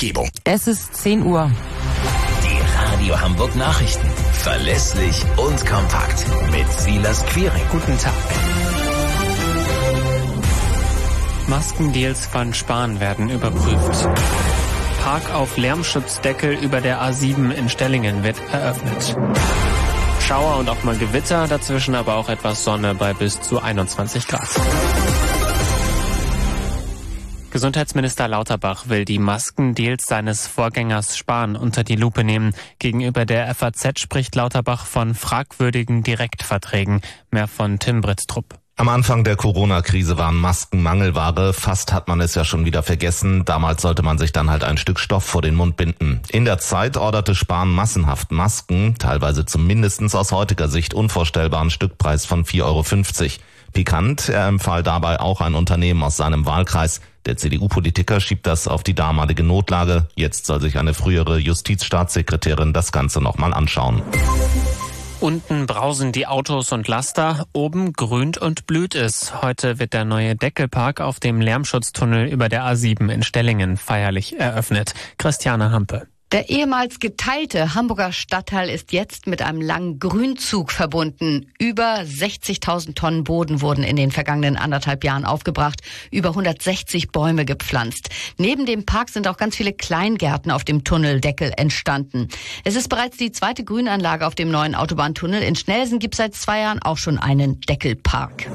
Umgebung. Es ist 10 Uhr. Die Radio Hamburg Nachrichten. Verlässlich und kompakt. Mit Silas Quiring. Guten Tag. Maskendeals von Spahn werden überprüft. Park auf Lärmschutzdeckel über der A7 in Stellingen wird eröffnet. Schauer und auch mal Gewitter, dazwischen aber auch etwas Sonne bei bis zu 21 Grad. Gesundheitsminister Lauterbach will die Maskendeals seines Vorgängers Spahn unter die Lupe nehmen. Gegenüber der FAZ spricht Lauterbach von fragwürdigen Direktverträgen. Mehr von Tim Britztrup. Am Anfang der Corona-Krise waren Masken Mangelware. Fast hat man es ja schon wieder vergessen. Damals sollte man sich dann halt ein Stück Stoff vor den Mund binden. In der Zeit orderte Spahn massenhaft Masken, teilweise zum mindestens aus heutiger Sicht unvorstellbaren Stückpreis von 4,50 Euro. Pikant, er empfahl dabei auch ein Unternehmen aus seinem Wahlkreis. Der CDU-Politiker schiebt das auf die damalige Notlage. Jetzt soll sich eine frühere Justizstaatssekretärin das Ganze nochmal anschauen. Unten brausen die Autos und Laster, oben grünt und blüht es. Heute wird der neue Deckelpark auf dem Lärmschutztunnel über der A7 in Stellingen feierlich eröffnet. Christiane Hampe. Der ehemals geteilte Hamburger Stadtteil ist jetzt mit einem langen Grünzug verbunden. Über 60.000 Tonnen Boden wurden in den vergangenen 1,5 Jahren aufgebracht, über 160 Bäume gepflanzt. Neben dem Park sind auch ganz viele Kleingärten auf dem Tunneldeckel entstanden. Es ist bereits die zweite Grünanlage auf dem neuen Autobahntunnel. In Schnelsen gibt es seit 2 Jahren auch schon einen Deckelpark.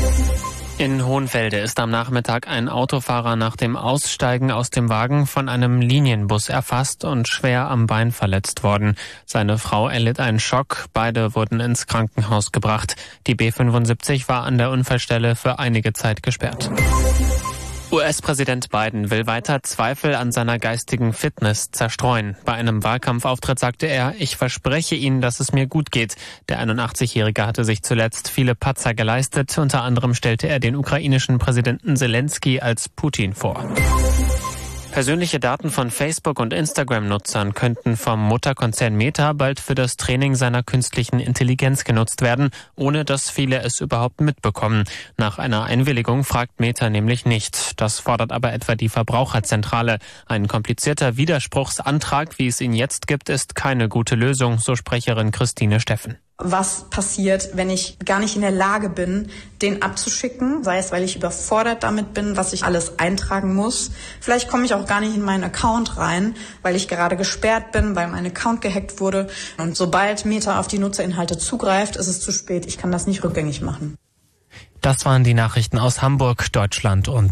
In Hohenfelde ist am Nachmittag ein Autofahrer nach dem Aussteigen aus dem Wagen von einem Linienbus erfasst und schwer am Bein verletzt worden. Seine Frau erlitt einen Schock, beide wurden ins Krankenhaus gebracht. Die B75 war an der Unfallstelle für einige Zeit gesperrt. US-Präsident Biden will weiter Zweifel an seiner geistigen Fitness zerstreuen. Bei einem Wahlkampfauftritt sagte er, ich verspreche Ihnen, dass es mir gut geht. Der 81-Jährige hatte sich zuletzt viele Patzer geleistet. Unter anderem stellte er den ukrainischen Präsidenten Zelensky als Putin vor. Persönliche Daten von Facebook- und Instagram-Nutzern könnten vom Mutterkonzern Meta bald für das Training seiner künstlichen Intelligenz genutzt werden, ohne dass viele es überhaupt mitbekommen. Nach einer Einwilligung fragt Meta nämlich nicht. Das fordert aber etwa die Verbraucherzentrale. Ein komplizierter Widerspruchsantrag, wie es ihn jetzt gibt, ist keine gute Lösung, so Sprecherin Christine Steffen. Was passiert, wenn ich gar nicht in der Lage bin, den abzuschicken, sei es, weil ich überfordert damit bin, was ich alles eintragen muss. Vielleicht komme ich auch gar nicht in meinen Account rein, weil ich gerade gesperrt bin, weil mein Account gehackt wurde. Und sobald Meta auf die Nutzerinhalte zugreift, ist es zu spät. Ich kann das nicht rückgängig machen. Das waren die Nachrichten aus Hamburg, Deutschland und